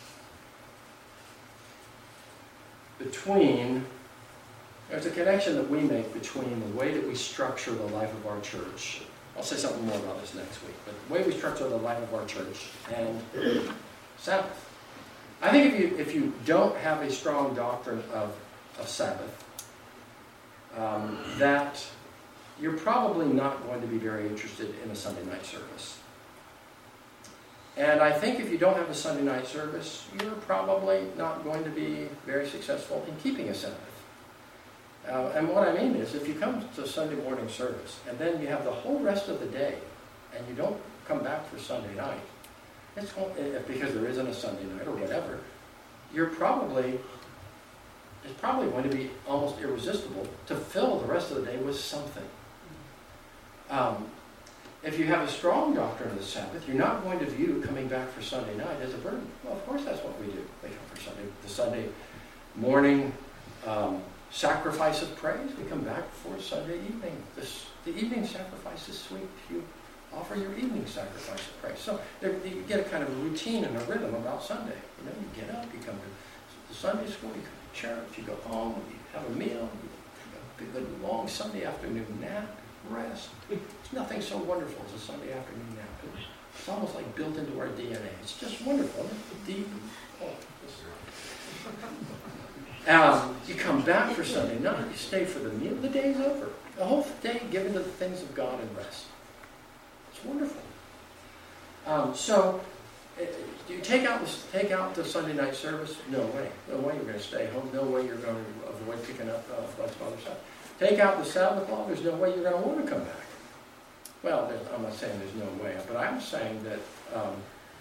between, there's a connection that we make between the way that we structure the life of our church. I'll say something more about this next week, but the way we structure the life of our church and Sabbath. I think if you if you don't have a strong doctrine of, of Sabbath, um, that you're probably not going to be very interested in a Sunday night service. And I think if you don't have a Sunday night service, you're probably not going to be very successful in keeping a Sabbath. Uh, and what I mean is, if you come to Sunday morning service, and then you have the whole rest of the day, and you don't come back for Sunday night, it's going, because there isn't a Sunday night or whatever, you're probably, it's probably going to be almost irresistible to fill the rest of the day with something. Um, if you have a strong doctrine of the Sabbath, you're not going to view coming back for Sunday night as a burden. Well, of course that's what we do. We come for Sunday, the Sunday morning um, sacrifice of praise. We come back for Sunday evening. This, the evening sacrifice is sweet. You offer your evening sacrifice of praise. So there, you get a kind of a routine and a rhythm about Sunday. You know, you get up, you come to the Sunday school, you come to church, you go home, you have a meal, you have a good long Sunday afternoon nap, rest. There's nothing so wonderful as a Sunday afternoon nap. It's almost like built into our D N A. It's just wonderful. Deep. Oh, Um, you come back for Sunday night, you stay for the meal, the day's over. The whole day given to the things of God and rest. It's wonderful. Um, so, uh, do you take out, the, take out the Sunday night service? No way. No way you're going to stay home. No way you're going to avoid picking up uh, God's Father's Son. Take out the Sabbath law, there's no way you're going to want to come back. Well, I'm not saying there's no way, but I'm saying that um,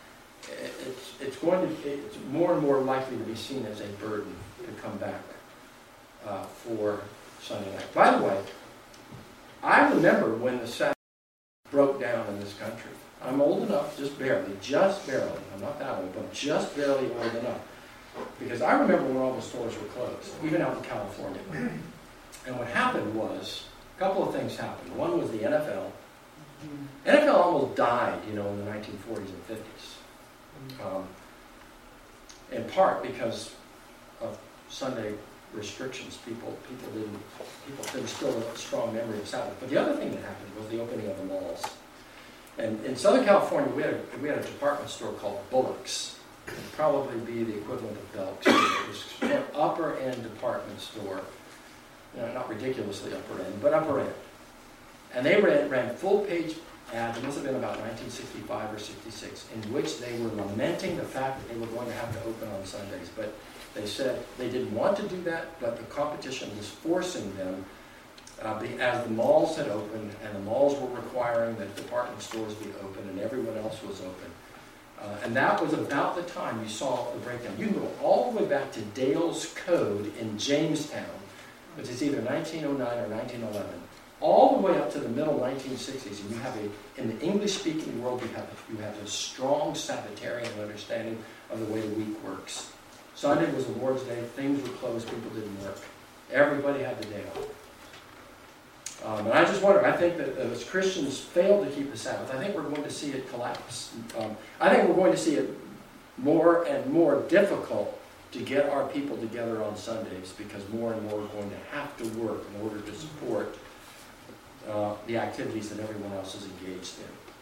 it's, it's going to, it's more and more likely to be seen as a burden to come back uh, for Sunday night. By the way, I remember when the Sabbath broke down in this country. I'm old enough, just barely, just barely, I'm not that old, but just barely old enough. Because I remember when all the stores were closed, even out in California. And what happened was, a couple of things happened. One was the N F L. N F L almost died, you know, in the nineteen forties and fifties. Um, in part because of Sunday restrictions. People people didn't, people, there was still a strong memory of Sabbath. But the other thing that happened was the opening of the malls. And in Southern California, we had a, we had a department store called Bullock's. It would probably be the equivalent of Belk's. It was an upper-end department store. You know, not ridiculously upper end, but upper end. And they ran, ran full-page ads, it must have been about nineteen sixty-five or sixty-six, in which they were lamenting the fact that they were going to have to open on Sundays. But they said they didn't want to do that, but the competition was forcing them, uh, be, as the malls had opened, and the malls were requiring that department stores be open, and everyone else was open. Uh, and that was about the time you saw the breakdown. You can go all the way back to Dale's Code in Jamestown, which is either nineteen oh nine or nineteen eleven, all the way up to the middle nineteen sixties, and you have a, in the English-speaking world, you have a, you have a strong Sabbatarian understanding of the way the week works. Sunday was awards day, things were closed, people didn't work. Everybody had the day off. Um, and I just wonder, I think that as Christians fail to keep the Sabbath, I think we're going to see it collapse. Um, I think we're going to see it more and more difficult to get our people together on Sundays because more and more are going to have to work in order to support uh, the activities that everyone else is engaged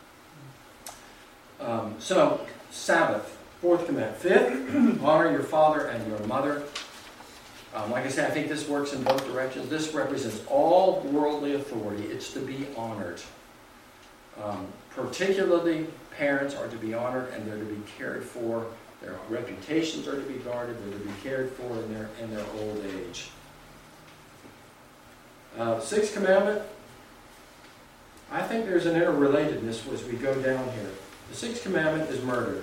in. Um, so, Sabbath, fourth commandment. Fifth, honor your father and your mother. Um, like I said, I think this works in both directions. This represents all worldly authority. It's to be honored. Um, particularly, parents are to be honored and they're to be cared for. Their reputations are to be guarded. They're to be cared for in their in their old age. Uh, sixth commandment. I think there's an interrelatedness as we go down here. The sixth commandment is murder.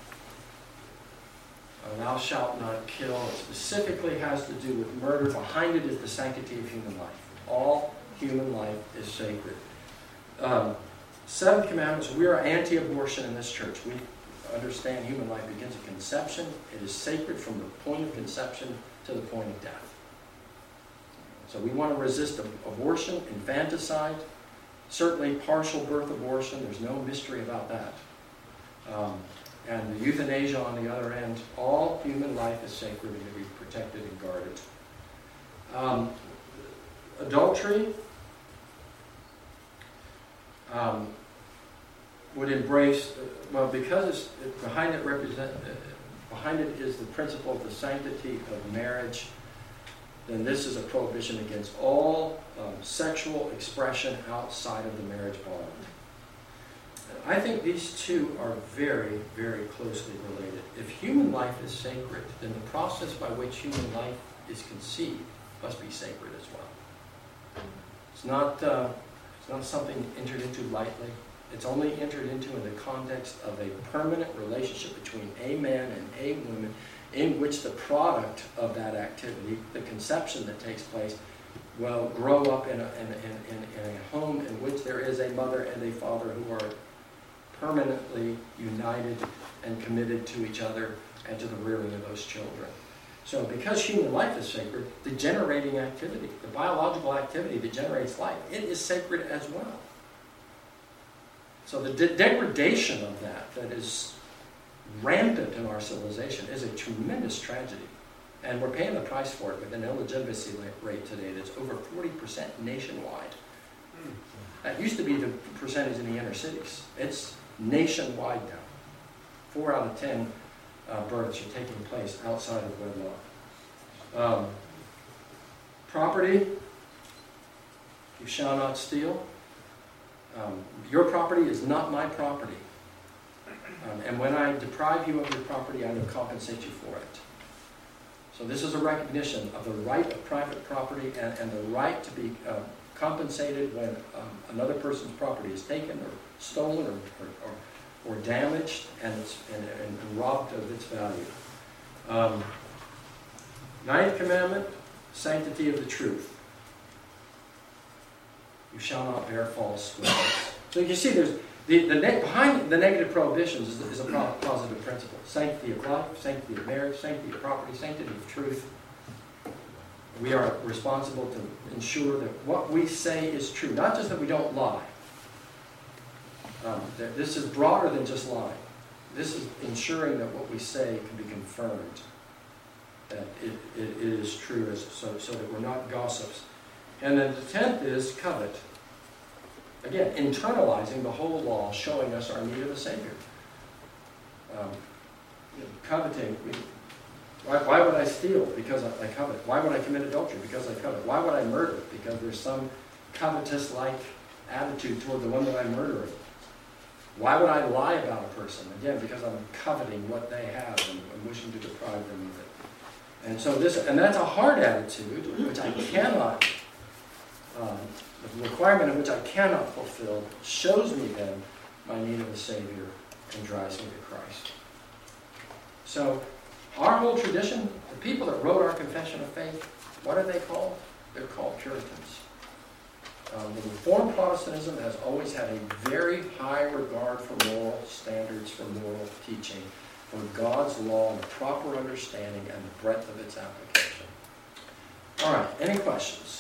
Uh, thou shalt not kill. It specifically has to do with murder. Behind it is the sanctity of human life. All human life is sacred. Um, seventh commandment is we are anti-abortion in this church. We understand human life begins at conception. It is sacred from the point of conception to the point of death. So we want to resist abortion, infanticide, certainly partial birth abortion. There's no mystery about that. Um, and the euthanasia on the other end. All human life is sacred and to be protected and guarded. Um, adultery um, would embrace, well, because it's, it, behind it represent, uh, behind it is the principle of the sanctity of marriage. Then this is a prohibition against all um, sexual expression outside of the marriage bond. I think these two are very, very closely related. If human life is sacred, then the process by which human life is conceived must be sacred as well. It's not, uh, it's not something entered into lightly. It's only entered into in the context of a permanent relationship between a man and a woman, in which the product of that activity, the conception that takes place, will grow up in a, in, in, in, in a home in which there is a mother and a father who are permanently united and committed to each other and to the rearing of those children. So because human life is sacred, the generating activity, the biological activity that generates life, it is sacred as well. So the de- degradation of that, that is rampant in our civilization, is a tremendous tragedy. And we're paying the price for it with an illegitimacy rate today that's over forty percent nationwide. That used to be the percentage in the inner cities. It's nationwide now. Four out of ten uh, births are taking place outside of wedlock. Um, property, you shall not steal. Um, your property is not my property. Um, and when I deprive you of your property, I will compensate you for it. So this is a recognition of the right of private property and, and the right to be uh, compensated when um, another person's property is taken or stolen or, or, or or damaged and, it's, and, and robbed of its value. Um, ninth commandment, sanctity of the truth. You shall not bear false witness. So you see, there's the, the ne- behind the negative prohibitions is, is a positive principle. Sanctity of life, sanctity of marriage, sanctity of property, sanctity of truth. We are responsible to ensure that what we say is true. Not just that we don't lie. Um, that this is broader than just lying. This is ensuring that what we say can be confirmed. That it, it, it is true, as, so, so that we're not gossips. And then the tenth is covet. Again, internalizing the whole law, showing us our need of a Savior. Um, you know, coveting. We, why, why would I steal? Because I, I covet. Why would I commit adultery? Because I covet. Why would I murder? Because there's some covetous-like attitude toward the one that I'm murdering. Why would I lie about a person? Again, because I'm coveting what they have and, and wishing to deprive them of it. And so this, and that's a hard attitude, which I cannot. Um, the requirement of which I cannot fulfill shows me then my need of a Savior and drives me to Christ. So our whole tradition, the people that wrote our Confession of Faith, what are they called? They're called Puritans. Um, the Reformed Protestantism has always had a very high regard for moral standards, for moral teaching, for God's law and the proper understanding and the breadth of its application. All right, any questions?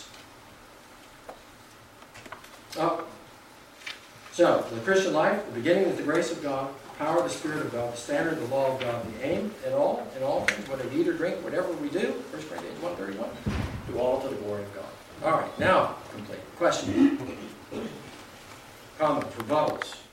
Oh. So, the Christian life, the beginning is the grace of God, the power of the Spirit of God, the standard, the law of God, the aim in all, in all things, whether we eat or drink, whatever we do, First Corinthians one thirty-one, do all to the glory of God. All right, now complete. Question. Comments, rebuttals.